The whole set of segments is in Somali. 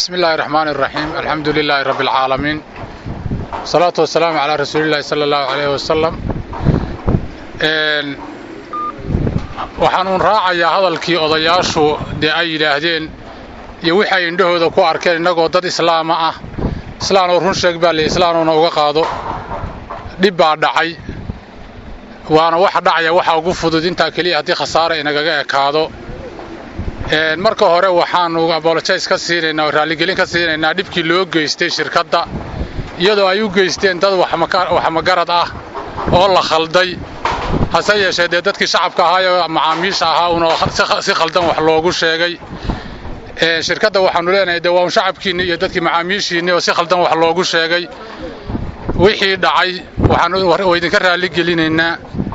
بسم الله الرحمن الرحيم الحمد لله رب العالمين الصلاة والسلام على رسول الله صلى الله عليه وسلم waxaan raacayaa hadalkii odayaashu ay yiraahdeen iyo waxay indhahooda ku arkeen inagoo dad islaam ah islaan oo run sheeg baa islaanuna uga qaado dib baa dhacay waana waxa dhacaya waxa ugu fudud inta kaliya hadii khasaare inaga ekaado marka hore waxaan uga apologize ka siinayna raali gelin ka siinayna dibkii loo geystay shirkadda iyadoo ay u geysteen dad wax ma garad ah oo la khalday hase yeeshee dadkii shacabka ahaa ee macaamiisha ahaa una si khaldan wax loogu sheegay shirkadda waxaanu leenahay waa shacabkiina iyo dadkii macaamiishiina oo si khaldan wax loogu sheegay wixii dhacay waxaan idinka raali gelinaynaa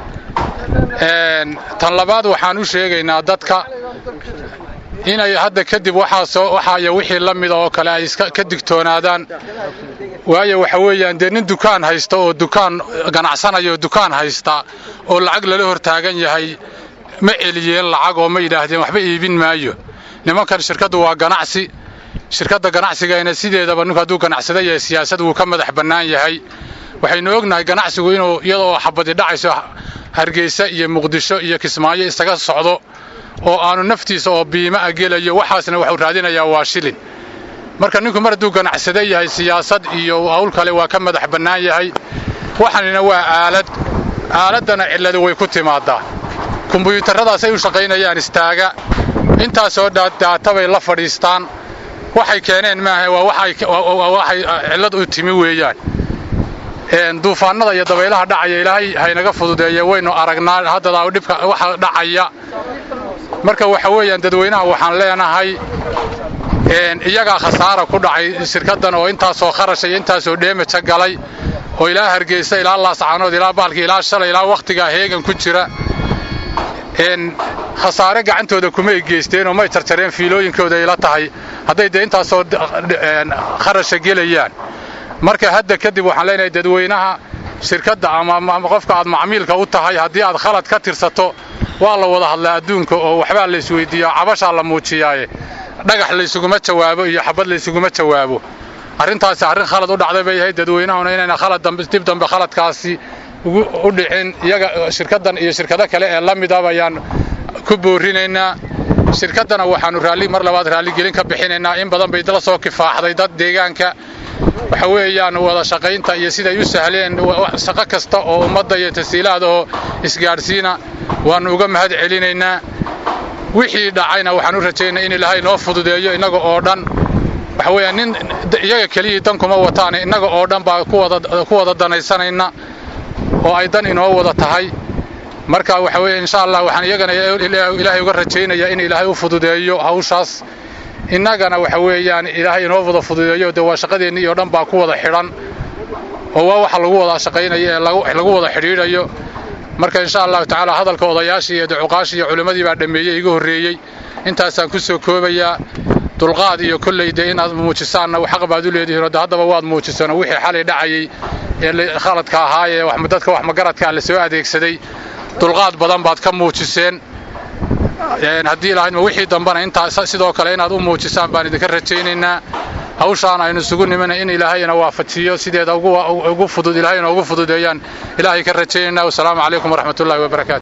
tan labaad waxaan u sheegaynaa dadka inay hadda kadib waxa wixii la mid oo kale ay ka digtoonaadaan waayo waxa weeyaan nin dukaan haysto oo dukaan ganacsanayo dukaan haysta oo lacag la hortaagan yahay ma celiyeen lacag oo ma yiraahdeen waxba iibin maayo nimankan shirkadu waa ganacsi shirkadda ganacsigeena sideedaba ninka uu ganacsada yahay siyaasad uu ka madax bannaan yahay waxaynu ognahay ganacsigu inuu iyadoo xabadi dhacayso Hargeysa iyo Muqdisho iyo Kismaayo isaga socdo oo aanu naftiisa oo biima agelayo waxaasna waxa uu raadinayaa waa shilin marka ninku maradu ganacsada yahay siyaasad iyo hawl kale waa ka madax bannaan yahay waxaanina waa aaladana ciladu way ku timaadaa kumbuyuutaradaas ay u shaqeynayaan istaaga intaas oo data bay la fadhiistaan waxay keeneen maaha waa waxay ciladu u timi weeyaan duufaanada iyo dabaylaha dhacaya ilaahay haynaga fududeeyay waynu aragnaa hadda dhibka waxa dhacaya marka waxa weeyaan dadweynaha waxaan leenahay iyaga khasaaro ku dhacay shirkaddan oo intaas oo kharash iyo intaas oo dheemaca galay oo ilaa Hargeysa ilaa Allah sacaanood ilaa baalki ilaa shalay ilaa waqtiga heegan ku jira khasaare gacantooda kuma geysteen oo ma jarjareen fiilooyinkooda ila tahay haday intaas oo kharash gelayaan marka hadda kadib waxaan leenahay dadweynaha shirkadda ama qofka aad macaamilka u tahay hadii aad khalad ka tirsato waa la wada hadlaa adduunka oo waxba la isweydiiyo cabasha la muujiyay dhagax la isuguma jawaabo iyo xabad la isuguma jawaabo arintaas arin khalad u dhacday bay dadweynahuna inayna khalad dib dambe khaladkaasi u dhicin iyaga shirkaddan iyo shirkado kale ee la mid ah ayaan ku boorinaynaa shirkaddana waxaanu mar labaad raali gelin ka bixinaynaa in badan bay dala soo kifaaxday dad deegaanka waxa weeyaan wada shaqaynta iyo sida ay u sahleen shaqo kasta oo ummadda iyo tasiilaadka oo isgaarsiina waanu uga mahad celinaynaa wixii dhacayna waxaanu rajaynaynaa in Ilaahay noo fududeeyo inaga oo dhan waxa weeyaan iyaga kaliya dan kuma wataan inaga oo dhan baa ku wada danaysanayna oo ay dan inoo wada tahay marka waxa weeyaan insha Allah waxaan iyagana Ilaahay uga rajaynayaa in Ilaahay u fududeeyo hawshaas inagana waxa weeyaan Ilaahay inoo wada fududeeyo waa shaqadeena iyo dhan baa ku wada xiran oo waxa lagu wada shaqeynayo lagu wada xiriirayo marka insha Allah taala hadalka odayaasha iyo duqaash iyo culimadii baa dhameeyay iga horeeyay intaasaan ku soo koobaya dulqaad iyo kulleeyda in aad muujisaan wax qabaad u leedahay haddaba waad muujisana wixii xalay dhacayay ee khaladka ahaa ee wax dadka wax magaradka la soo adeegsaday dulqaad badan baad ka muujiseen haddii ilaahay wixii dambana intaas sidoo kale inaad u muujisaan baan idinka rajaynaynaa hawshaan aynu isugu nimanay in Ilaahayna waafajiyo sideeda ugu fudud Ilaahayna ugu fududeeyaan Ilaahay ka rajaynaynaa. Wassalaamu calaykum waraxmatullaahi wabarakaatuh.